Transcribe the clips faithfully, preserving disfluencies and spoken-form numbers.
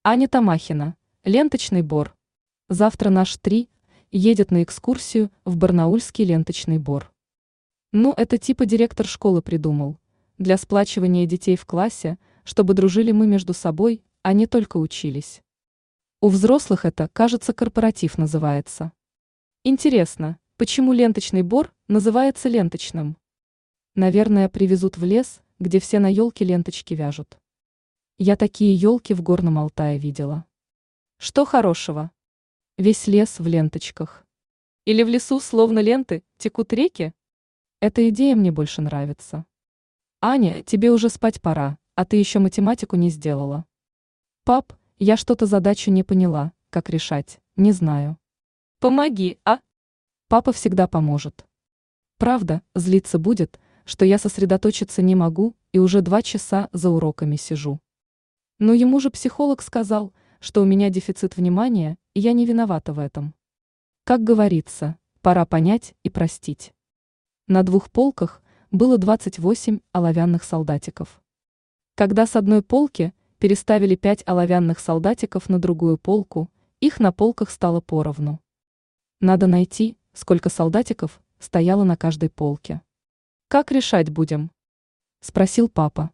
Аня Тамахина, ленточный бор. Завтра наш три едет на экскурсию в Барнаульский ленточный бор. Ну, это типа директор школы придумал. Для сплачивания детей в классе, чтобы дружили мы между собой, а не только учились. У взрослых это, кажется, корпоратив называется. Интересно, почему ленточный бор называется ленточным? Наверное, привезут в лес, где все на елке ленточки вяжут. Я такие елки в Горном Алтае видела. Что хорошего? Весь лес в ленточках. Или в лесу, словно ленты, текут реки? Эта идея мне больше нравится. Аня, тебе уже спать пора, а ты еще математику не сделала. Пап, я что-то задачу не поняла, как решать, не знаю. Помоги, а? Папа всегда поможет. Правда, злиться будет, что я сосредоточиться не могу и уже два часа за уроками сижу. Но ему же психолог сказал, что у меня дефицит внимания, и я не виновата в этом. Как говорится, пора понять и простить. На двух полках было двадцать восемь оловянных солдатиков. Когда с одной полки переставили пять оловянных солдатиков на другую полку, их на полках стало поровну. Надо найти, сколько солдатиков стояло на каждой полке. «Как решать будем?» – спросил папа.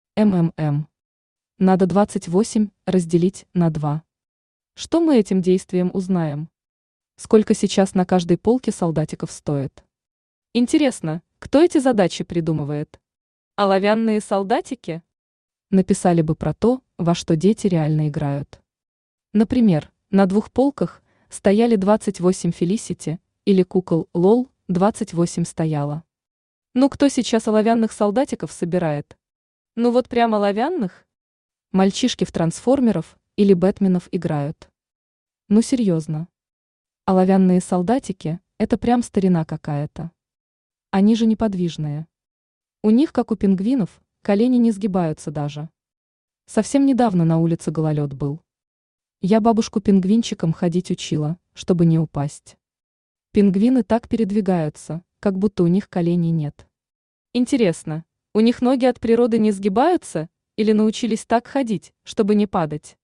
МММ. Надо двадцать восемь разделить на два. Что мы этим действием узнаем? Сколько сейчас на каждой полке солдатиков стоит? Интересно, кто эти задачи придумывает? Оловянные солдатики? Написали бы про то, во что дети реально играют. Например, на двух полках стояли двадцать восемь Фелисити, или кукол лол двадцать восемь стояло. Ну кто сейчас оловянных солдатиков собирает? Ну вот прям оловянных? Мальчишки в трансформеров или бэтменов играют. Ну серьезно. Оловянные солдатики – это прям старина какая-то. Они же неподвижные. У них, как у пингвинов, колени не сгибаются даже. Совсем недавно на улице гололед был. Я бабушку пингвинчиком ходить учила, чтобы не упасть. Пингвины так передвигаются, как будто у них коленей нет. Интересно, у них ноги от природы не сгибаются или научились так ходить, чтобы не падать?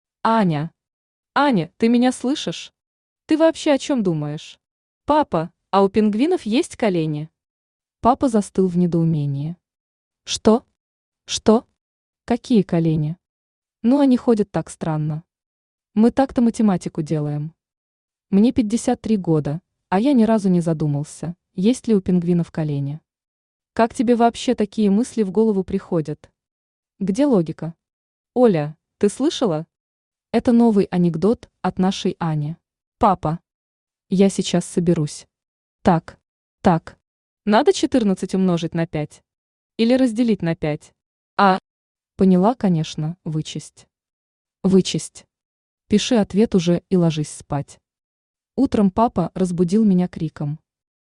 Аня! Аня, ты меня слышишь? Ты вообще о чем думаешь? Папа, а у пингвинов есть колени? Папа застыл в недоумении. Что? Что? Какие колени? Ну, они ходят так странно. Мы так-то математику делаем. Мне пятьдесят три года, а я ни разу не задумался, есть ли у пингвинов колени. Как тебе вообще такие мысли в голову приходят? Где логика? Оля, ты слышала? Это новый анекдот от нашей Ани. Папа. Я сейчас соберусь. Так, так. Надо четырнадцать умножить на пять. Или разделить на пять. А? Поняла, конечно, вычесть. Вычесть. Пиши ответ уже и ложись спать. Утром папа разбудил меня криком.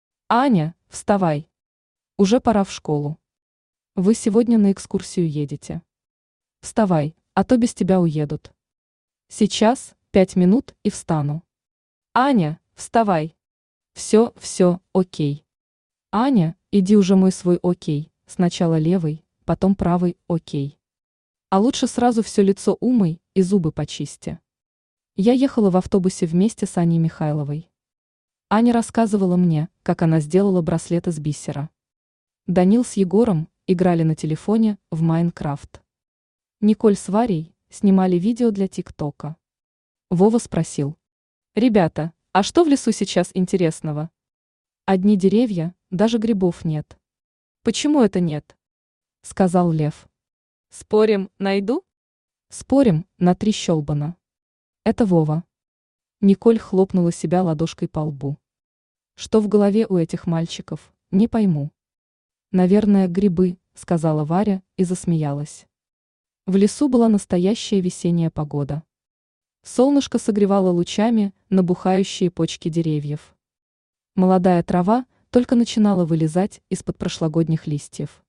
Аня, вставай. Уже пора в школу. Вы сегодня на экскурсию едете. Вставай, а то без тебя уедут. Сейчас, пять минут и встану. Аня, вставай. Все, все, окей. Аня, иди уже мой свой окей. Сначала левый, потом правый окей. А лучше сразу все лицо умой и зубы почисти. Я ехала в автобусе вместе с Аней Михайловой. Аня рассказывала мне, как она сделала браслет из бисера. Данил с Егором играли на телефоне в Майнкрафт. Николь с Варей снимали видео для ТикТока. Вова спросил. Ребята, а что в лесу сейчас интересного? Одни деревья, даже грибов нет. Почему это нет? Сказал Лев. Спорим, найду? Спорим, на три щелбана. Это Вова. Николь хлопнула себя ладошкой по лбу. Что в голове у этих мальчиков, не пойму. Наверное, грибы, сказала Варя и засмеялась. В лесу была настоящая весенняя погода. Солнышко согревало лучами набухающие почки деревьев. Молодая трава только начинала вылезать из-под прошлогодних листьев.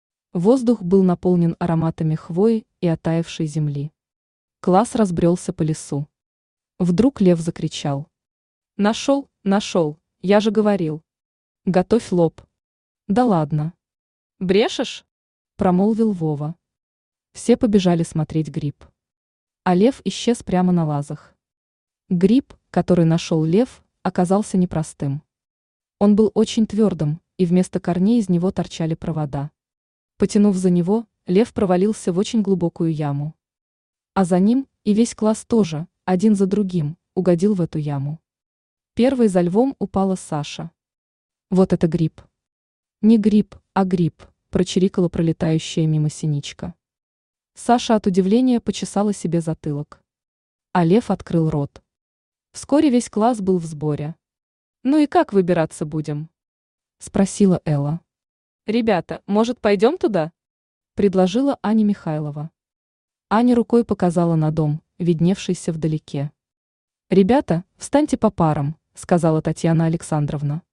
Воздух был наполнен ароматами хвои и оттаившей земли. Класс разбрелся по лесу. Вдруг Лев закричал. «Нашел, нашел, я же говорил. Готовь лоб». «Да ладно». «Брешешь?» – промолвил Вова. Все побежали смотреть гриб. а лев исчез прямо на лазах. Гриб, который нашел лев, оказался непростым. Он был очень твердым, и вместо корней из него торчали провода. Потянув за него, лев провалился в очень глубокую яму. А за ним и весь класс тоже, один за другим, угодил в эту яму. Первой за львом упала Саша. Вот это гриб. Не гриб, а гриб, прочирикала пролетающая мимо синичка. Саша от удивления почесала себе затылок. А лев открыл рот. Вскоре весь класс был в сборе. «Ну и как выбираться будем?» – спросила Элла. «Ребята, может, пойдем туда?» – предложила Аня Михайлова. Аня рукой показала на дом, видневшийся вдалеке. «Ребята, встаньте по парам», – сказала Татьяна Александровна.